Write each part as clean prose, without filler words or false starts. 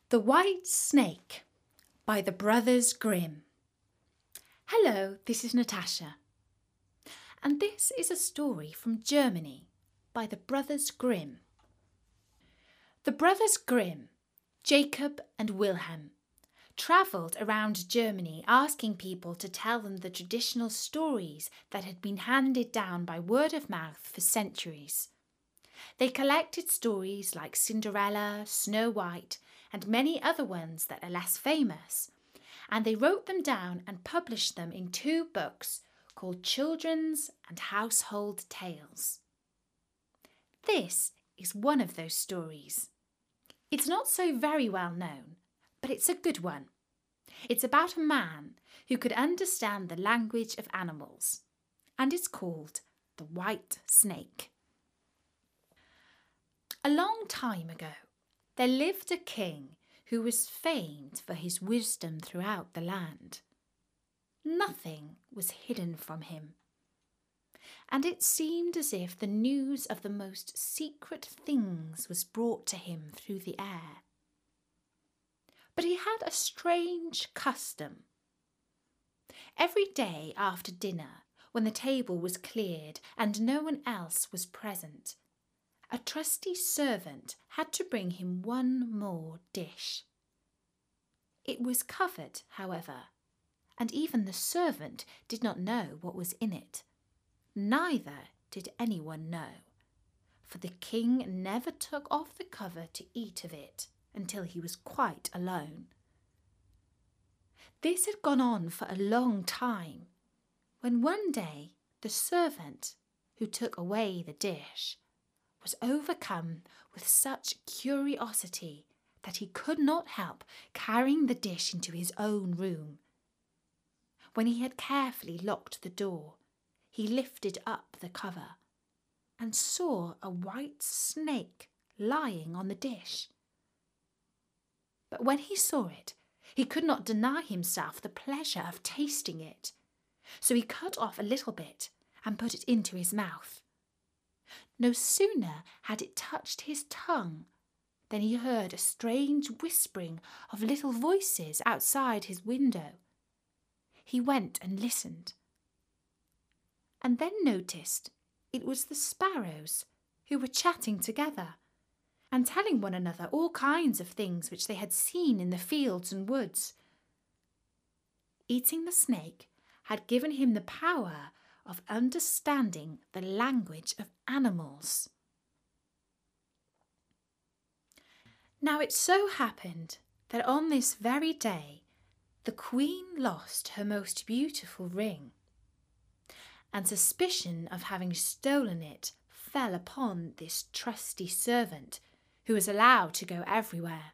The White Snake by the Brothers Grimm. Hello, this is Natasha. And this is a story from Germany by the Brothers Grimm. The Brothers Grimm, Jacob and Wilhelm, travelled around Germany asking people to tell them the traditional stories that had been handed down by word of mouth for centuries. They collected stories like Cinderella, Snow White, and many other ones that are less famous, and they wrote them down and published them in 2 books called Children's and Household Tales. This is one of those stories. It's not so very well known, but it's a good one. It's about a man who could understand the language of animals, and it's called The White Snake. A long time ago, there lived a king who was famed for his wisdom throughout the land. Nothing was hidden from him, and it seemed as if the news of the most secret things was brought to him through the air. But he had a strange custom. Every day after dinner, when the table was cleared and no one else was present, a trusty servant had to bring him one more dish. It was covered, however, and even the servant did not know what was in it. Neither did anyone know, for the king never took off the cover to eat of it until he was quite alone. This had gone on for a long time, when one day the servant who took away the dish was overcome with such curiosity that he could not help carrying the dish into his own room. When he had carefully locked the door, he lifted up the cover and saw a white snake lying on the dish. But when he saw it, he could not deny himself the pleasure of tasting it, so he cut off a little bit and put it into his mouth. No sooner had it touched his tongue than he heard a strange whispering of little voices outside his window. He went and listened, and then noticed it was the sparrows who were chatting together and telling one another all kinds of things which they had seen in the fields and woods. Eating the snake had given him the power of understanding the language of animals. Now it so happened that on this very day the Queen lost her most beautiful ring, and suspicion of having stolen it fell upon this trusty servant who was allowed to go everywhere.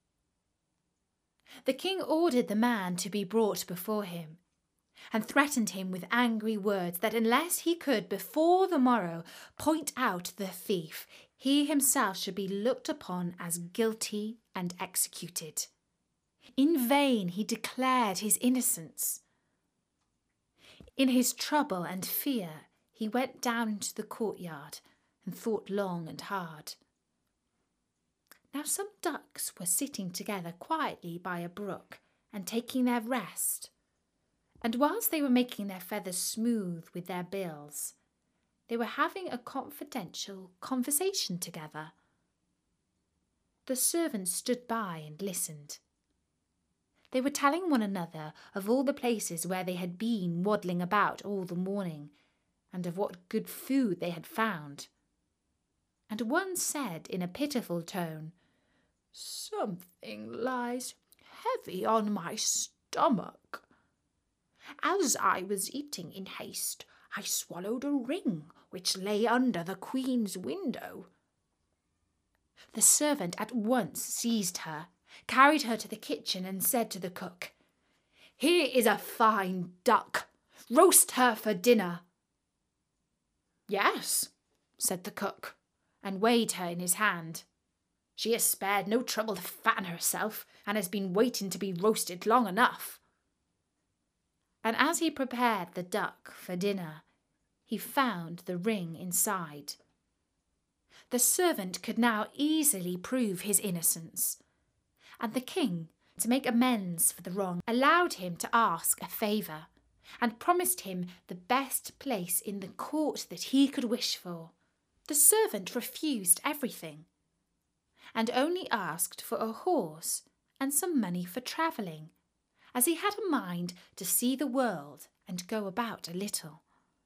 The king ordered the man to be brought before him, and threatened him with angry words that unless he could before the morrow point out the thief, he himself should be looked upon as guilty and executed. In vain he declared his innocence. In his trouble and fear he went down into the courtyard and thought long and hard. Now some ducks were sitting together quietly by a brook and taking their rest. And whilst they were making their feathers smooth with their bills, they were having a confidential conversation together. The servant stood by and listened. They were telling one another of all the places where they had been waddling about all the morning, and of what good food they had found. And one said in a pitiful tone, "Something lies heavy on my stomach. As I was eating in haste, I swallowed a ring which lay under the Queen's window." The servant at once seized her, carried her to the kitchen and said to the cook, "Here is a fine duck. Roast her for dinner." "Yes," said the cook, and weighed her in his hand. "She has spared no trouble to fatten herself, and has been waiting to be roasted long enough." And as he prepared the duck for dinner, he found the ring inside. The servant could now easily prove his innocence, And the king, to make amends for the wrong, allowed him to ask a favour, and promised him the best place in the court that he could wish for. The servant refused everything, and only asked for a horse and some money for travelling, as he had a mind to see the world and go about a little.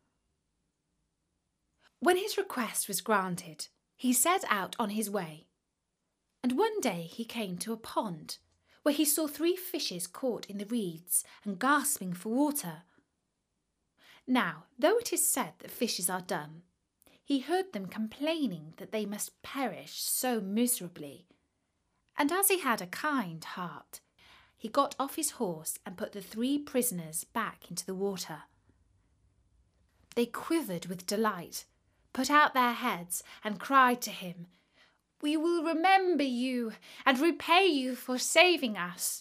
When his request was granted, he set out on his way, and one day he came to a pond, where he saw 3 fishes caught in the reeds and gasping for water. Now, though it is said that fishes are dumb, he heard them complaining that they must perish so miserably, and as he had a kind heart, he got off his horse and put the 3 prisoners back into the water. They quivered with delight, put out their heads, and cried to him, "We will remember you and repay you for saving us."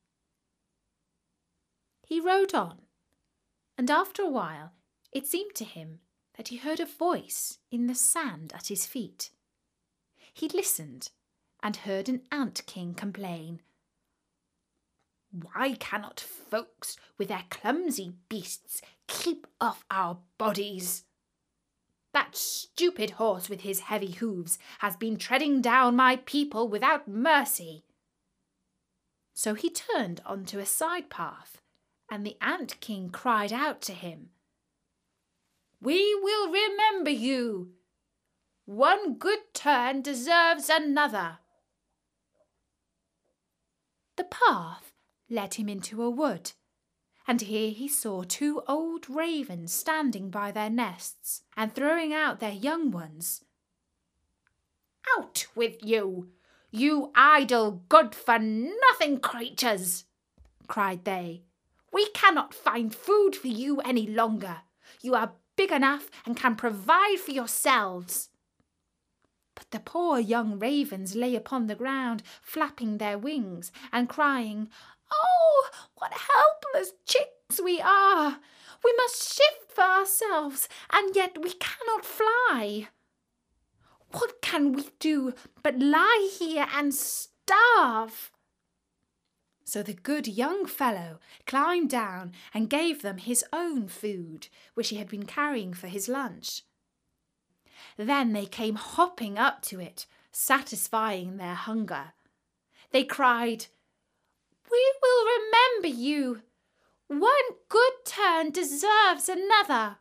He rode on, and after a while it seemed to him that he heard a voice in the sand at his feet. He listened and heard an ant-king complain, "Why cannot folks with their clumsy beasts keep off our bodies? That stupid horse with his heavy hooves has been treading down my people without mercy." So he turned onto a side path, and the ant-king cried out to him, "We will remember you. One good turn deserves another." The path led him into a wood, and here he saw 2 old ravens standing by their nests and throwing out their young ones. "Out with you, you idle, good-for-nothing creatures!" cried they. "We cannot find food for you any longer. You are big enough and can provide for yourselves." But the poor young ravens lay upon the ground, flapping their wings and crying, "Oh, what helpless chicks we are! We must shift for ourselves, and yet we cannot fly. What can we do but lie here and starve?" So the good young fellow climbed down and gave them his own food, which he had been carrying for his lunch. Then they came hopping up to it, satisfying their hunger. They cried, "We will remember you. One good turn deserves another."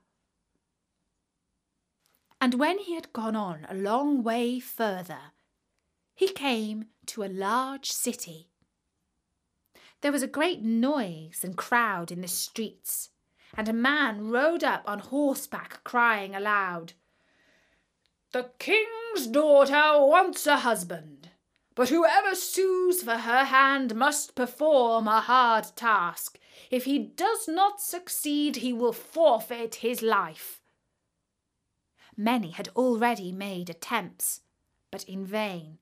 And when he had gone on a long way further, he came to a large city. There was a great noise and crowd in the streets, and a man rode up on horseback crying aloud, "The king's daughter wants a husband, but whoever sues for her hand must perform a hard task. If he does not succeed, he will forfeit his life." Many had already made attempts, but in vain.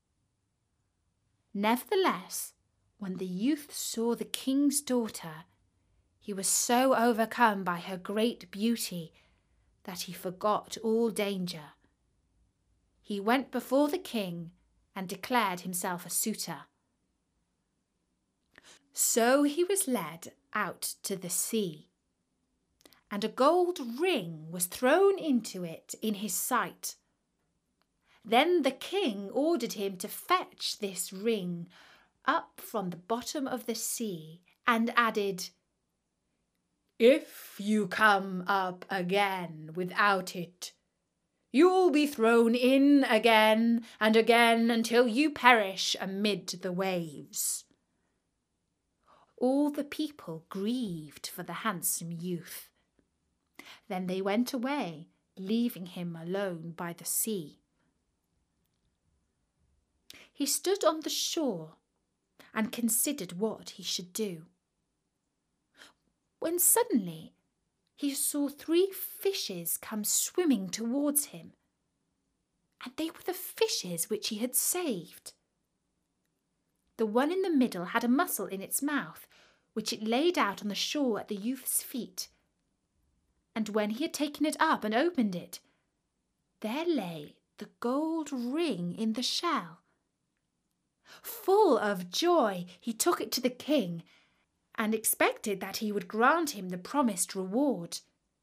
Nevertheless, when the youth saw the king's daughter, he was so overcome by her great beauty that he forgot all danger. He went before the king and declared himself a suitor. So he was led out to the sea, and a gold ring was thrown into it in his sight. Then the king ordered him to fetch this ring up from the bottom of the sea, and added, "If you come up again without it, you'll be thrown in again and again until you perish amid the waves." All the people grieved for the handsome youth. Then they went away, leaving him alone by the sea. He stood on the shore and considered what he should do, when suddenly he saw 3 fishes come swimming towards him, and they were the fishes which he had saved. The one in the middle had a mussel in its mouth, which it laid out on the shore at the youth's feet, and when he had taken it up and opened it, there lay the gold ring in the shell. Full of joy, he took it to the king and expected that he would grant him the promised reward.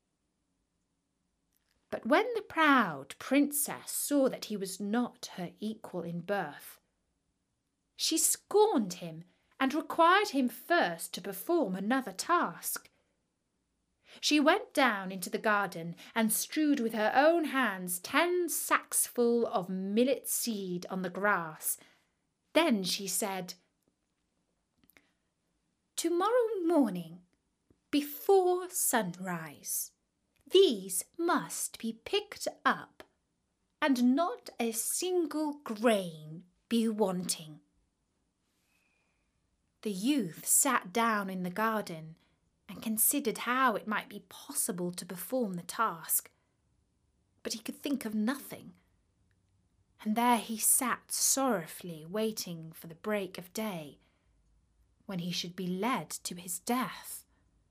But when the proud princess saw that he was not her equal in birth, she scorned him and required him first to perform another task. She went down into the garden and strewed with her own hands 10 sacks full of millet seed on the grass. Then she said, "Tomorrow morning, before sunrise, these must be picked up, and not a single grain be wanting." The youth sat down in the garden and considered how it might be possible to perform the task, but he could think of nothing. And there he sat sorrowfully waiting for the break of day, when he should be led to his death.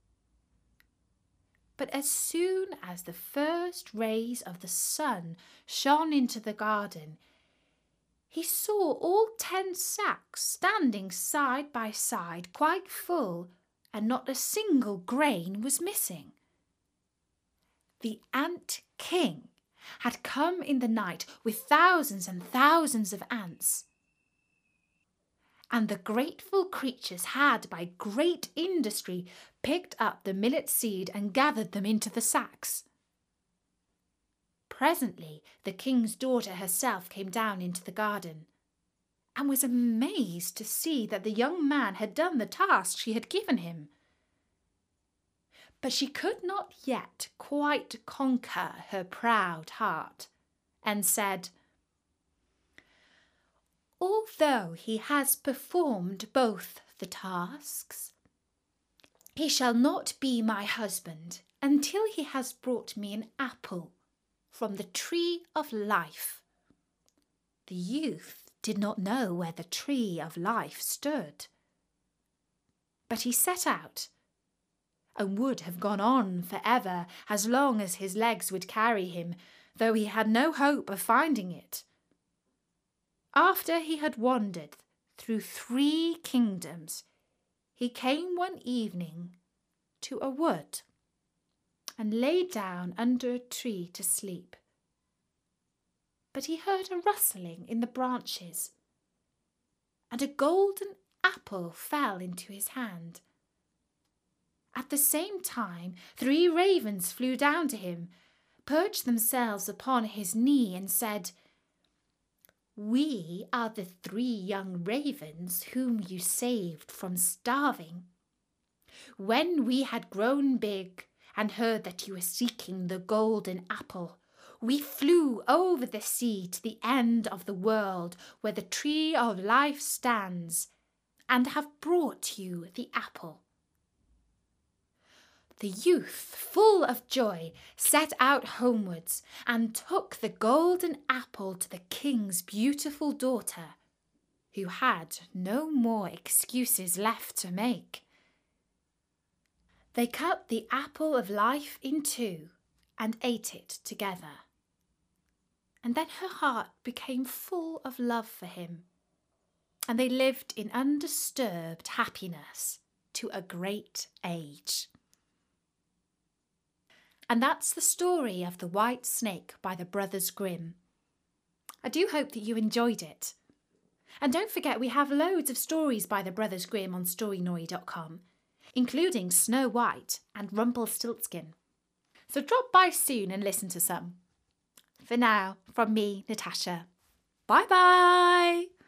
But as soon as the first rays of the sun shone into the garden, he saw all 10 sacks standing side by side, quite full, and not a single grain was missing. The Ant King had come in the night with thousands and thousands of ants, and the grateful creatures had, by great industry, picked up the millet seed and gathered them into the sacks. Presently the king's daughter herself came down into the garden, and was amazed to see that the young man had done the task she had given him. But she could not yet quite conquer her proud heart, and said, "Although he has performed both the tasks, he shall not be my husband until he has brought me an apple from the tree of life." The youth did not know where the tree of life stood, but he set out, and would have gone on forever as long as his legs would carry him, though he had no hope of finding it. After he had wandered through 3 kingdoms, he came one evening to a wood and lay down under a tree to sleep. But he heard a rustling in the branches, and a golden apple fell into his hand. At the same time, 3 ravens flew down to him, perched themselves upon his knee, and said, "We are the 3 young ravens whom you saved from starving. When we had grown big and heard that you were seeking the golden apple, we flew over the sea to the end of the world where the tree of life stands, and have brought you the apple." The youth, full of joy, set out homewards and took the golden apple to the king's beautiful daughter, who had no more excuses left to make. They cut the apple of life in 2 and ate it together. And then her heart became full of love for him, and they lived in undisturbed happiness to a great age. And that's the story of The White Snake by the Brothers Grimm. I do hope that you enjoyed it. And don't forget, we have loads of stories by the Brothers Grimm on Storynory.com, including Snow White and Rumpelstiltskin. So drop by soon and listen to some. For now, from me, Natasha. Bye-bye!